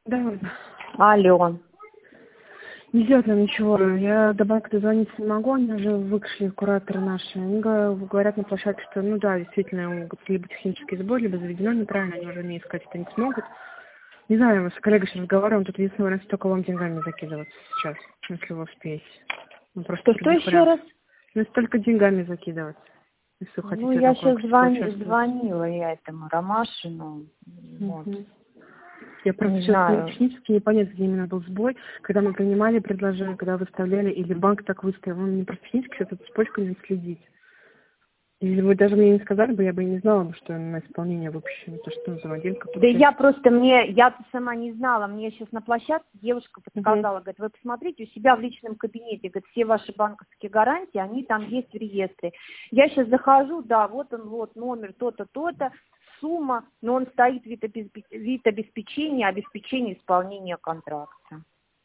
Да. Алло. Не сделать нам ничего. Я до банка дозвониться не могу, они уже вышли, кураторы наши. Они говорят на площадке, что, ну да, действительно, либо технический сбой, либо заведено неправильно, они уже мне искать это не смогут. Не знаю, мы с коллегой сейчас разговариваем, тут единственное вариант, только вам деньгами закидываться сейчас, если вы успеете. Ну, просто Что еще раз? Ну, только деньгами закидываться, если вы хотите Ну, в я этом сейчас конкурсе поучаствовать. звонила я этому Ромашину. Вот. Я просто Не сейчас знаю. технически не понятно, где именно был сбой, когда мы принимали предложение, когда выставляли, или банк так выставил. Он мне просто технически эту цепочку не следить. Если вы даже мне не сказали бы, я бы и не знала, что на исполнение выпущено, то, что за отделька. Да я сама не знала, мне сейчас на площадке девушка подсказала, говорит, вы посмотрите у себя в личном кабинете, говорит, все ваши банковские гарантии, они там есть в реестре. Я сейчас захожу, да, вот он, вот номер, то-то, то-то, сумма, но он стоит вид обеспечения, обеспечение исполнения контракта.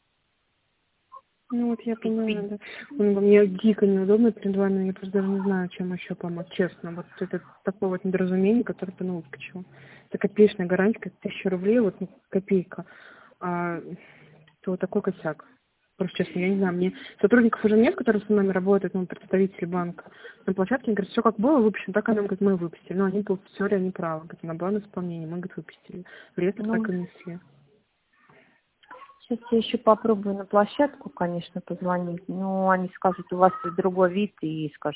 Ну вот я понимаю, да. Мне дико неудобно перед вами, я просто даже не знаю, чем еще помочь, честно. Вот это такое вот недоразумение, которое ты выскочило. Это копеечная гарантия, 1000 рублей, вот ну, копейка. А то вот такой косяк. Просто честно, я не знаю, мне сотрудников уже нет, которые со мной работают, ну, представители банка. На площадке они говорят, все как было выпущено, так они, говорят, мы выпустили. Но они, по теории, они правы. Говорят, на план исполнения, мы, говорят, выпустили. В реестр так и несли. Сейчас я еще попробую на площадку, конечно, позвонить. Но они скажут, у вас другой вид, и скажут,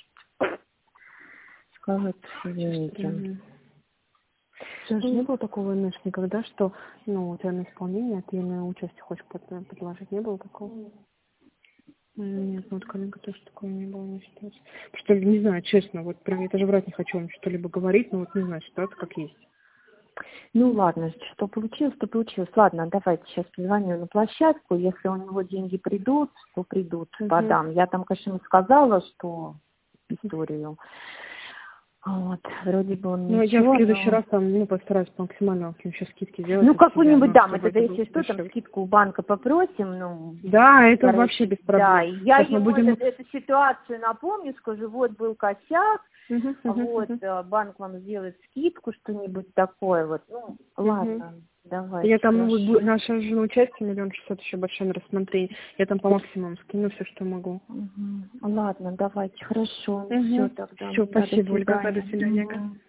извините. Слушай, не было такого, знаешь, никогда, что, ну, у тебя на исполнение, а ты на участие хочешь предложить, не было такого? Нет, ну, вот коллега тоже такого не было на ситуации. Что ли, не знаю, честно, вот прям я даже врать не хочу вам что-либо говорить, но вот не знаю, ситуация как есть. Ну ладно, что получилось, то получилось. Ладно, давайте сейчас позвоню на площадку. Если у него деньги придут, то придут, подам. Я там, конечно, не сказала, что историю. Вот, вроде бы он ничего, я в следующий раз там, ну, постараюсь максимально сейчас скидки сделать. Ну, какую-нибудь, да, мы тогда, если если что, там скидку у банка попросим, ну... Да, это вообще без проблем. Да, я сейчас ему эту ситуацию напомню, скажу, вот был косяк, вот, банк вам сделает скидку, что-нибудь такое, вот, ну, ладно, давайте. Я там, наша же участие 1 600 000 еще большое на рассмотрение, я там по максимуму скину все, что могу. Ладно, давайте, хорошо, все тогда. Все, спасибо, Ольга, до свидания.